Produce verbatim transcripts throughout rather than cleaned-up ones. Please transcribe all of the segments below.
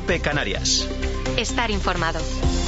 COPE Canarias. Estar informado.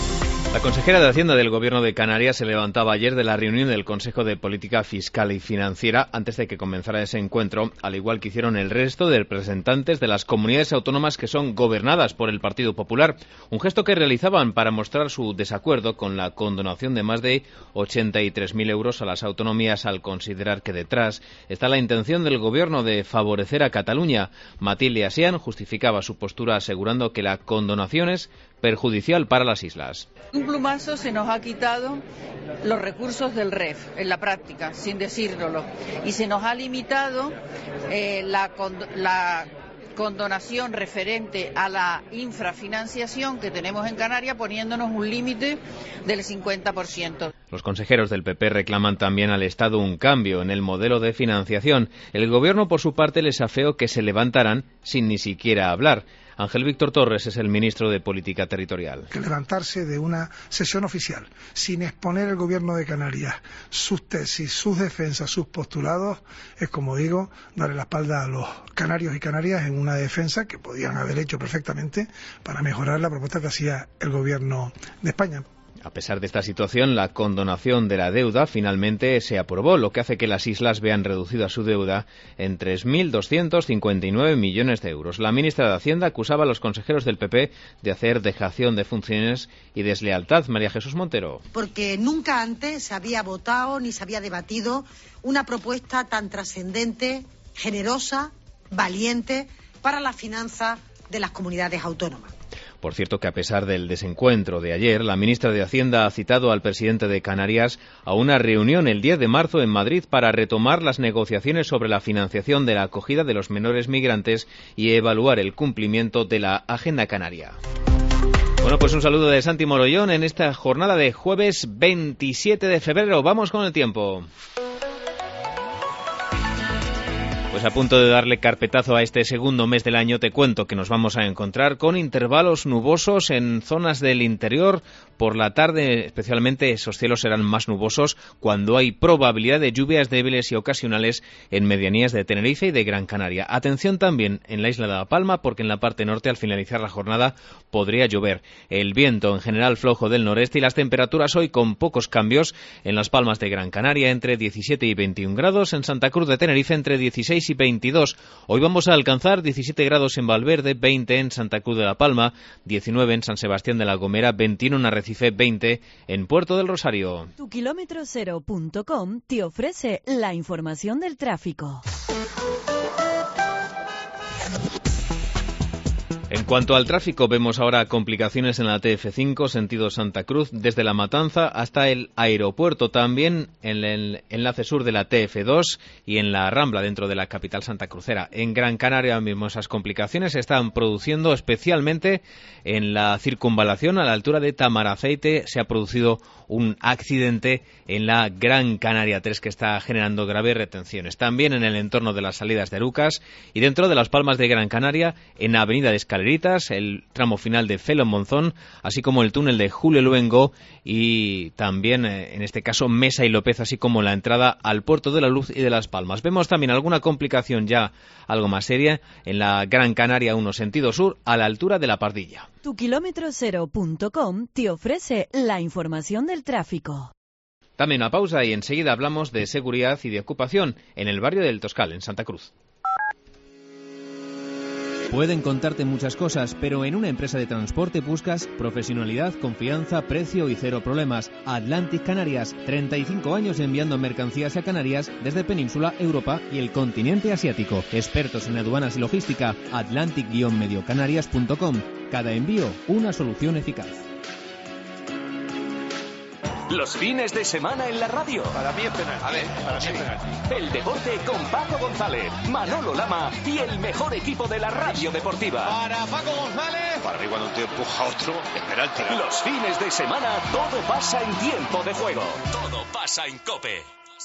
La consejera de Hacienda del Gobierno de Canarias se levantaba ayer de la reunión del Consejo de Política Fiscal y Financiera antes de que comenzara ese encuentro, al igual que hicieron el resto de representantes de las comunidades autónomas que son gobernadas por el Partido Popular, un gesto que realizaban para mostrar su desacuerdo con la condonación de más de ochenta y tres mil euros a las autonomías, al considerar que detrás está la intención del Gobierno de favorecer a Cataluña. Matilde Asian justificaba su postura asegurando que la condonación es perjudicial para las islas. Un plumazo se nos ha quitado los recursos del R E F, en la práctica, sin decírnoslo, y se nos ha limitado eh, la, la condonación referente a la infrafinanciación que tenemos en Canarias, poniéndonos un límite del cincuenta por ciento. Los consejeros del P P reclaman también al Estado un cambio en el modelo de financiación. El Gobierno, por su parte, les afeó que se levantarán sin ni siquiera hablar. Ángel Víctor Torres es el ministro de Política Territorial. Que levantarse de una sesión oficial sin exponer el Gobierno de Canarias sus tesis, sus defensas, sus postulados, es, como digo, darle la espalda a los canarios y canarias en una defensa que podían haber hecho perfectamente para mejorar la propuesta que hacía el Gobierno de España. A pesar de esta situación, la condonación de la deuda finalmente se aprobó, lo que hace que las islas vean reducida su deuda en tres mil doscientos cincuenta y nueve millones de euros. La ministra de Hacienda acusaba a los consejeros del P P de hacer dejación de funciones y deslealtad. María Jesús Montero. Porque nunca antes se había votado ni se había debatido una propuesta tan trascendente, generosa, valiente para la finanza de las comunidades autónomas. Por cierto que a pesar del desencuentro de ayer, la ministra de Hacienda ha citado al presidente de Canarias a una reunión el diez de marzo en Madrid para retomar las negociaciones sobre la financiación de la acogida de los menores migrantes y evaluar el cumplimiento de la Agenda Canaria. Bueno, pues un saludo de Santi Morollón en esta jornada de jueves veintisiete de febrero. Vamos con el tiempo. Pues a punto de darle carpetazo a este segundo mes del año, te cuento que nos vamos a encontrar con intervalos nubosos en zonas del interior. Por la tarde, especialmente, esos cielos serán más nubosos cuando hay probabilidad de lluvias débiles y ocasionales en medianías de Tenerife y de Gran Canaria. Atención también en la isla de La Palma, porque en la parte norte, al finalizar la jornada, podría llover. El viento en general flojo del noreste y las temperaturas hoy con pocos cambios en las Palmas de Gran Canaria, entre diecisiete y veintiún grados, en Santa Cruz de Tenerife entre dieciséis y veintidós. Hoy vamos a alcanzar diecisiete grados en Valverde, veinte en Santa Cruz de la Palma, diecinueve en San Sebastián de la Gomera, veintiuno en Arrecife, veinte en Puerto del Rosario. Tu kilómetro cero punto com te ofrece la información del tráfico. En cuanto al tráfico, vemos ahora complicaciones en la T F cinco, sentido Santa Cruz, desde La Matanza hasta el aeropuerto, también en el enlace sur de la T F dos y en la Rambla, dentro de la capital santacrucera. En Gran Canaria mismo esas complicaciones se están produciendo, especialmente en la circunvalación a la altura de Tamaraceite. Se ha producido un accidente en la Gran Canaria tres que está generando graves retenciones. También en el entorno de las salidas de Arucas y dentro de las Palmas de Gran Canaria, en la avenida de Escaleritas, el tramo final de Felo Monzón, así como el túnel de Julio Luengo y también, en este caso, Mesa y López, así como la entrada al Puerto de la Luz y de Las Palmas. Vemos también alguna complicación ya algo más seria en la Gran Canaria uno sentido sur, a la altura de La Pardilla. Tu kilómetro cero punto com te ofrece la información del tráfico. También una pausa y enseguida hablamos de seguridad y de ocupación en el barrio del Toscal, en Santa Cruz. Pueden contarte muchas cosas, pero en una empresa de transporte buscas profesionalidad, confianza, precio y cero problemas. Atlantic Canarias, treinta y cinco años enviando mercancías a Canarias desde Península, Europa y el continente asiático. Expertos en aduanas y logística, atlantic medio canarias punto com. Cada envío, una solución eficaz. Los fines de semana en la radio. Para mí es penalti. A ver, para mí es penalti. El deporte con Paco González, Manolo Lama y el mejor equipo de la radio deportiva. Para Paco González. Para mí cuando un tío empuja a otro es penalti. Los fines de semana todo pasa en tiempo de juego. Todo pasa en COPE.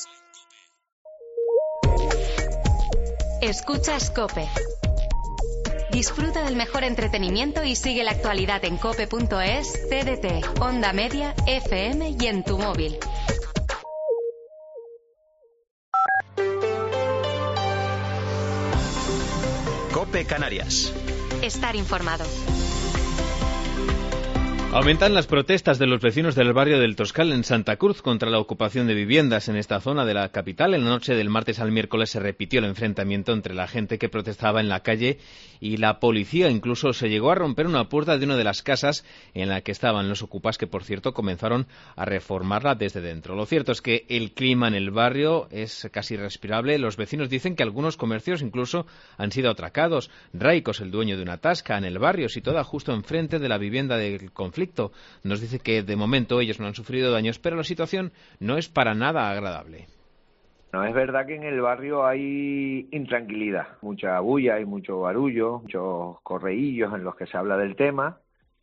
Escuchas COPE. Disfruta del mejor entretenimiento y sigue la actualidad en cope punto es, C D T, Onda Media, F M y en tu móvil. COPE Canarias. Estar informado. Aumentan las protestas de los vecinos del barrio del Toscal en Santa Cruz contra la ocupación de viviendas en esta zona de la capital. En la noche del martes al miércoles se repitió el enfrentamiento entre la gente que protestaba en la calle y la policía. Incluso se llegó a romper una puerta de una de las casas en la que estaban los ocupas, que por cierto comenzaron a reformarla desde dentro. Lo cierto es que el clima en el barrio es casi irrespirable. Los vecinos dicen que algunos comercios incluso han sido atracados. Raicos, el dueño de una tasca en el barrio, situada justo enfrente de la vivienda del conflicto, nos dice que de momento ellos no han sufrido daños, pero la situación no es para nada agradable. No, es verdad que en el barrio hay intranquilidad, mucha bulla, hay mucho barullo, muchos correillos en los que se habla del tema,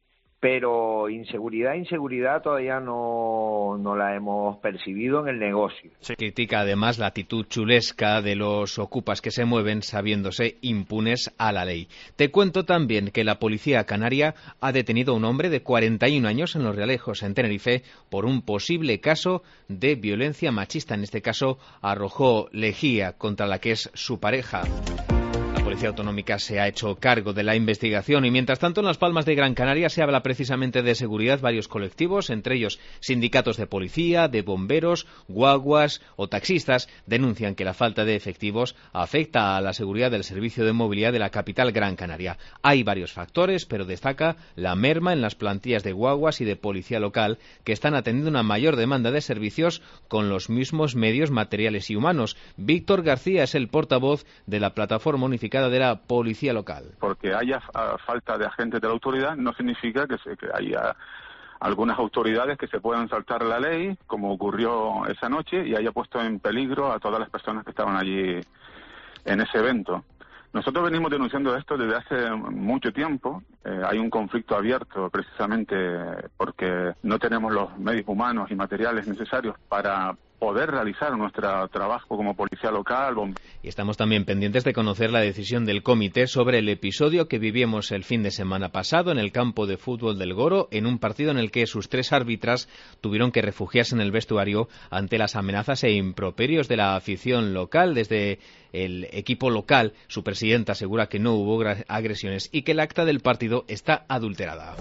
pero inseguridad, inseguridad todavía no, no la hemos percibido en el negocio. Se critica además la actitud chulesca de los ocupas que se mueven sabiéndose impunes a la ley. Te cuento también que la policía canaria ha detenido a un hombre de cuarenta y un años en Los Realejos, en Tenerife, por un posible caso de violencia machista. En este caso arrojó lejía contra la que es su pareja. La Policía Autonómica se ha hecho cargo de la investigación y, mientras tanto, en Las Palmas de Gran Canaria se habla precisamente de seguridad. Varios colectivos, entre ellos sindicatos de policía, de bomberos, guaguas o taxistas, denuncian que la falta de efectivos afecta a la seguridad del servicio de movilidad de la capital Gran Canaria. Hay varios factores, pero destaca la merma en las plantillas de guaguas y de policía local, que están atendiendo una mayor demanda de servicios con los mismos medios materiales y humanos. Víctor García es el portavoz de la Plataforma Unificada de la Policía Local. Porque haya falta de agentes de la autoridad no significa que, se, que haya algunas autoridades que se puedan saltar la ley, como ocurrió esa noche, y haya puesto en peligro a todas las personas que estaban allí en ese evento. Nosotros venimos denunciando esto desde hace mucho tiempo. Eh, hay un conflicto abierto precisamente porque no tenemos los medios humanos y materiales necesarios para poder realizar nuestro trabajo como policía local. Y estamos también pendientes de conocer la decisión del comité sobre el episodio que vivimos el fin de semana pasado en el campo de fútbol del Goro, en un partido en el que sus tres árbitras tuvieron que refugiarse en el vestuario ante las amenazas e improperios de la afición local. Desde el equipo local, su presidenta asegura que no hubo agresiones y que el acta del partido está adulterada.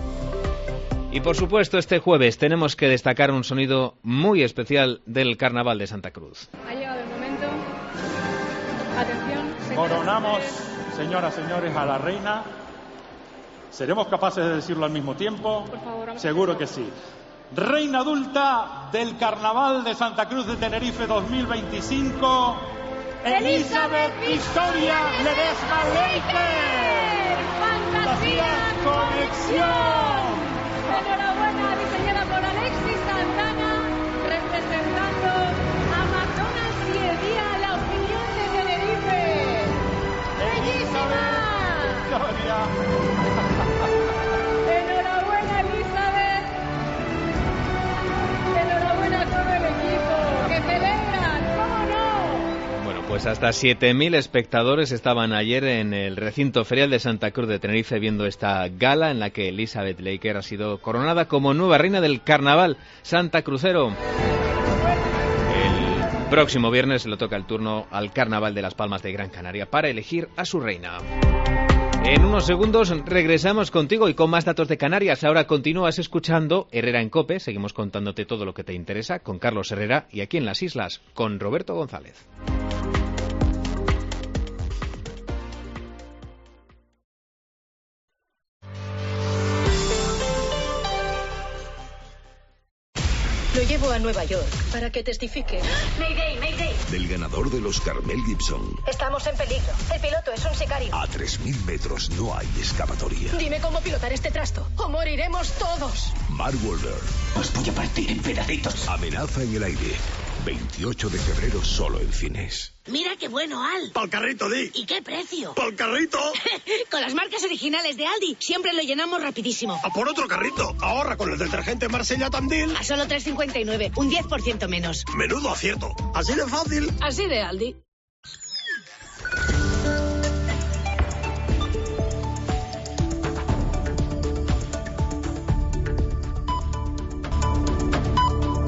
Y por supuesto, este jueves tenemos que destacar un sonido muy especial del Carnaval de Santa Cruz. Ha llegado el momento. Atención. Señoras, Coronamos, señoras y señores, a la reina. ¿Seremos capaces de decirlo al mismo tiempo? Por favor, seguro que sí. Reina adulta del Carnaval de Santa Cruz de Tenerife dos mil veinticinco, Elizabeth Victoria Ledesma Leiter. ¡Fantasía Conexión! Enhorabuena, diseñada por Alexis Santana, representando a McDonald's y el día La Opinión de Tenerife. ¡Bellísima! Victoria. Enhorabuena, Elizabeth. Enhorabuena a todo el equipo que celebran, ¿cómo no? Bueno, pues hasta siete mil espectadores estaban ayer en el recinto ferial de Santa Cruz de Tenerife viendo esta gala en la que Elizabeth Leiter ha sido coronada como nueva reina del Carnaval Santa Crucero. El próximo viernes le toca el turno al Carnaval de Las Palmas de Gran Canaria para elegir a su reina. En unos segundos regresamos contigo y con más datos de Canarias. Ahora continúas escuchando Herrera en COPE. Seguimos contándote todo lo que te interesa con Carlos Herrera y aquí en las islas con Roberto González. Lo llevo a Nueva York para que testifique. Mayday, Mayday. Del ganador de los Carmel Gibson. Estamos en peligro. El piloto es un sicario. A tres mil metros no hay escapatoria. Dime cómo pilotar este trasto o moriremos todos. Mark Wahlberg. Os voy a partir en pedacitos. Amenaza en el aire. veintiocho de febrero solo en cines. Mira qué bueno, Al. Pa'l carrito, Di. ¿Y qué precio? Pa'l carrito. Con las marcas originales de Aldi siempre lo llenamos rapidísimo. A por otro carrito. Ahorra con el detergente Marsella Tandil. A solo tres cincuenta y nueve, un diez por ciento menos. Menudo acierto. Así de fácil. Así de Aldi.